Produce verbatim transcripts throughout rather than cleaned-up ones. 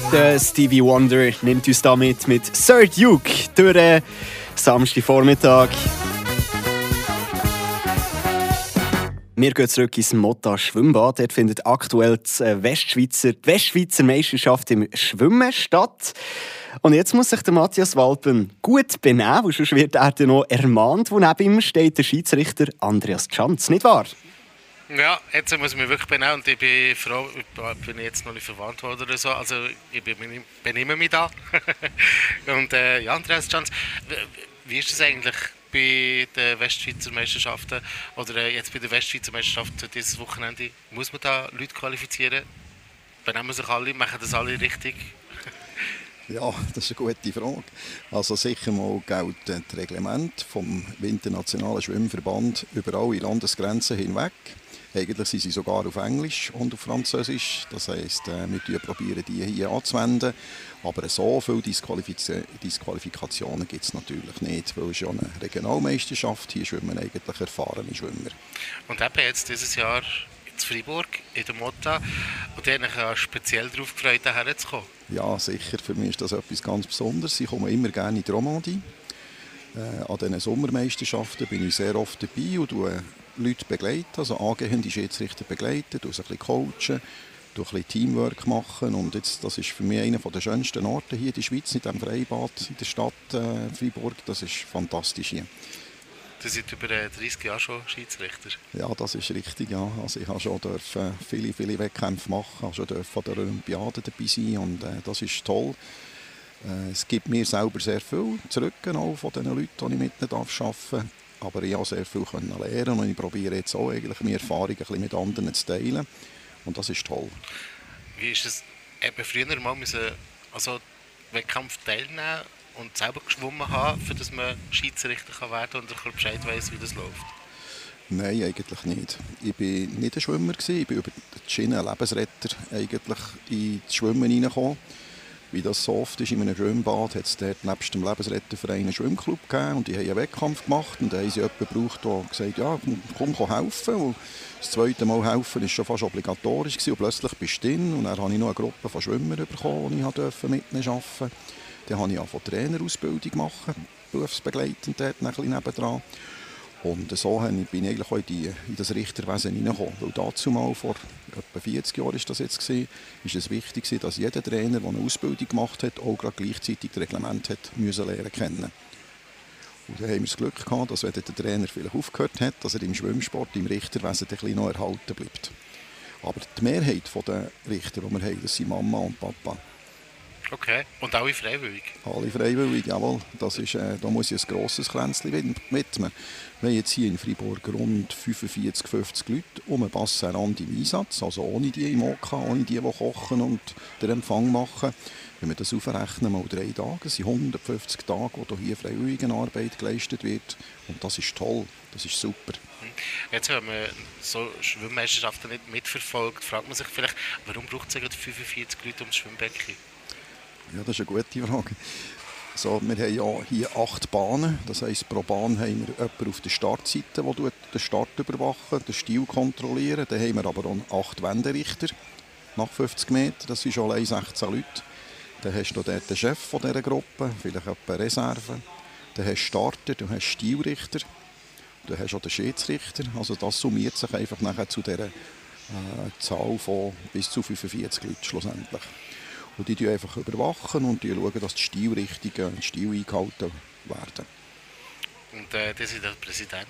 Der Stevie Wonder nimmt uns damit mit Sir Duke durch den Samstagvormittag. Wir gehen zurück ins Motta Schwimmbad. Dort findet aktuell die Westschweizer, die Westschweizer Meisterschaft im Schwimmen statt. Und jetzt muss sich der Matthias Walpen gut benehmen, weil sonst wird er dann noch ermahnt, wo neben ihm steht der Schiedsrichter Andreas Tschanz, nicht wahr? Ja, jetzt muss ich mich wirklich benehmen und ich bin froh, ich bin jetzt noch nicht verwandt worden oder so, also ich benehme mich da. Und äh, ja, Andreas Tschanz, wie ist das eigentlich bei den Westschweizer Meisterschaften oder äh, jetzt bei der Westschweizer Meisterschaft dieses Wochenende? Muss man da Leute qualifizieren? Benehmen sich alle, machen das alle richtig? Ja, das ist eine gute Frage. Also sicher mal gelten die Reglemente vom Internationalen Schwimmverband über alle Landesgrenzen hinweg. Eigentlich sind sie sogar auf Englisch und auf Französisch. Das heisst, wir probieren die hier anzuwenden. Aber so viele Disqualifiz- Disqualifikationen gibt es natürlich nicht, weil es ja eine Regionalmeisterschaft hier schwimmen eigentlich erfahrene Schwimmer. Und eben jetzt dieses Jahr in Freiburg, in der Motta, und da habe ich mich speziell darauf gefreut, hierher zu kommen. Ja, sicher. Für mich ist das etwas ganz Besonderes. Ich komme immer gerne in die Romandie. Äh, an diesen Sommermeisterschaften bin ich sehr oft dabei und begleite Leute, begleiten, also angehende Schiedsrichter begleiten, ein bisschen coachen, ein bisschen Teamwork machen. Und jetzt, das ist für mich einer der schönsten Orte hier in der Schweiz, in diesem Freibad in der Stadt äh, Freiburg. Das ist fantastisch hier. Du seid über dreißig Jahre schon Schiedsrichter. Ja, das ist richtig. Ja. Also ich habe schon dürfen viele, viele Wettkämpfe machen, habe schon dürfen an der Olympiade dabei sein und äh, das ist toll. Äh, es gibt mir selber sehr viel zurück auch von den Leuten, die ich mit ihnen arbeiten darf. Aber ich konnte sehr viel lernen und ich probiere jetzt auch eigentlich meine Erfahrungen ein bisschen mit anderen zu teilen. Und das ist toll. Wie ist es eben früher mal müssen, also Wettkampf teilnehmen und selber geschwommen haben, für dass man Schiedsrichter werden kann und ein Bescheid weiss, wie das läuft? Nein, eigentlich nicht. Ich war nicht ein Schwimmer, ich bin über die Schiene Lebensretter eigentlich in das Schwimmen hineingekommen. Wie das so oft ist in einem Schwimmbad, hat es dort nebst dem Lebensretterverein einen Schwimmclub gegeben und die haben einen Wettkampf gemacht und da haben sie jemanden gebraucht, der gesagt hat, ja, komm, komm helfen. Und das zweite Mal helfen war schon fast obligatorisch gewesen, und plötzlich bist du drin und dann habe ich noch eine Gruppe von Schwimmern bekommen, die ich durfte mit ihnen arbeiten durfte. Dann habe ich angefangen Trainerausbildung machen, berufsbegleitend dort ein bisschen nebendran. Und so bin ich eigentlich auch in, die, in das Richterwesen hineingekommen. Weil dazu mal, vor etwa vierzig Jahren ist das jetzt gewesen, ist es wichtig, dass jeder Trainer, der eine Ausbildung gemacht hat, auch gerade gleichzeitig das Reglement hat müssen lernen kennen. Und dann haben wir das Glück gehabt, dass wenn der Trainer vielleicht aufgehört hat, dass er im Schwimmsport, im Richterwesen ein bisschen noch erhalten bleibt. Aber die Mehrheit der Richter, die wir haben, das sind Mama und Papa. Okay, und alle freiwillig? Alle freiwillig, jawohl. Das ist, äh, da muss ich ein grosses Kränzchen widmen. Wir haben jetzt hier in Freiburg rund fünfundvierzig, fünfzig Leute um den Bassenrand im Einsatz, also ohne die im Oka, ohne die, die kochen und den Empfang machen. Wenn wir das aufrechnen, mal drei Tage, das sind hundertfünfzig Tage, wo hier Freiwilligenarbeit geleistet wird. Und das ist toll, das ist super. Jetzt, wenn man so Schwimmmeisterschaften nicht mitverfolgt, fragt man sich vielleicht, warum braucht es fünfundvierzig Leute ums Schwimmbecken? Ja, das ist eine gute Frage. So, wir haben ja hier acht Bahnen. Das heisst, pro Bahn haben wir jemanden auf der Startseite, der den Start überwachen, den Stil kontrollieren. Dann haben wir aber auch acht Wenderichter nach fünfzig Metern. Das sind schon allein sechzehn Leute. Dann hast du dort den Chef von dieser Gruppe, vielleicht eine Reserve. Dann hast du Starter, du hast Stilrichter. Dann hast du auch den Schiedsrichter. Also das summiert sich einfach nachher zu dieser äh, Zahl von bis zu fünfundvierzig Leuten schlussendlich. Und die überwachen einfach überwachen und die schauen, dass die Stilrichtungen und die Stil eingehalten werden. Und äh, das ist der Präsident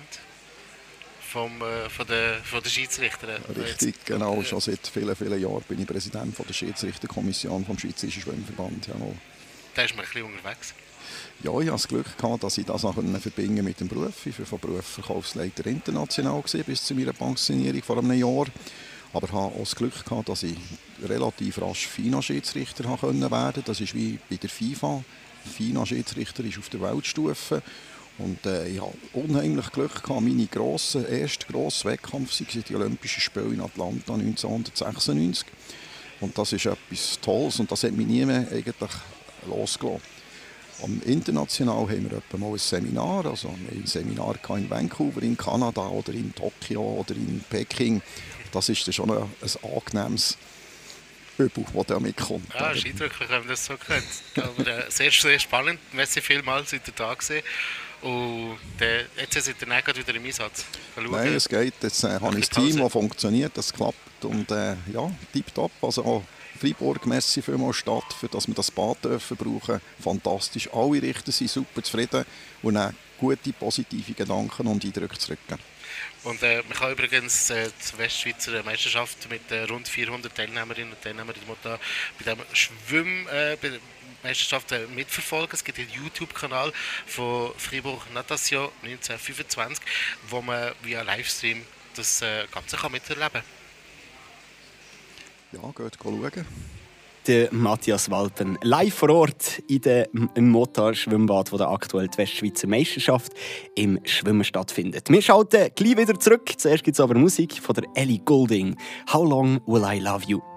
vom, äh, von der, von der Schiedsrichter? Richtig, jetzt, genau. Äh, Schon seit vielen, vielen Jahren bin ich Präsident von der Schiedsrichterkommission vom Schweizerischen Schwimmverband. Ja, da ist man ein bisschen unterwegs. Ja, ich hatte das Glück gehabt, dass ich das auch verbinden mit dem Beruf. Ich war von Beruf Verkaufsleiter international gewesen, bis zu meiner Pensionierung vor einem Jahr. Aber ich hatte auch das Glück gehabt, dass ich relativ rasch FINA-Schiedsrichter werden konnte. Das ist wie bei der FIFA. FINA-Schiedsrichter ist auf der Weltstufe. Und äh, ich hatte unheimlich Glück gehabt. Meine grossen, erste grosse Wettkampf waren die Olympischen Spiele in Atlanta neunzehnhundertsechsundneunzig. Und das ist etwas Tolles und das hat mich nie mehr eigentlich losgelassen. Am International haben wir etwa mal ein Seminar, also wir hatten ein Seminar in Vancouver, in Kanada oder in Tokio oder in Peking. Das ist dann schon ein, ein angenehmes Übel, der da mitkommt. Ja, ist eindrücklich, wenn man das so kennt. Aber äh, sehr, sehr spannend. Merci vielmals, seid ihr da gewesen. Und äh, jetzt seid ihr dann wieder im Einsatz. Nein, es geht. Jetzt äh, habe ich ein Team, das funktioniert, das klappt. Und äh, ja, tipptopp. Also auch Freiburg, merci vielmals Stadt, für dass wir das Bad dürfen brauchen. Fantastisch. Alle Richter sind super zufrieden und haben gute, positive Gedanken und Eindrücke zurückgeben. Und äh, man kann übrigens äh, die Westschweizer Meisterschaft mit äh, rund vierhundert Teilnehmerinnen und Teilnehmern da bei dem Schwimmmeisterschaft äh, mitverfolgen. Es gibt einen YouTube-Kanal von Fribourg Natation neunzehnhundertfünfundzwanzig, wo man via Livestream das äh, Ganze kann miterleben kann. Ja, geht schauen. Der Matthias Walpen live vor Ort in der, im Mottar-Schwimmbad, wo der aktuell die Westschweizer Meisterschaft im Schwimmen stattfindet. Wir schalten gleich wieder zurück. Zuerst gibt es aber Musik von der Ellie Goulding. «How long will I love you?»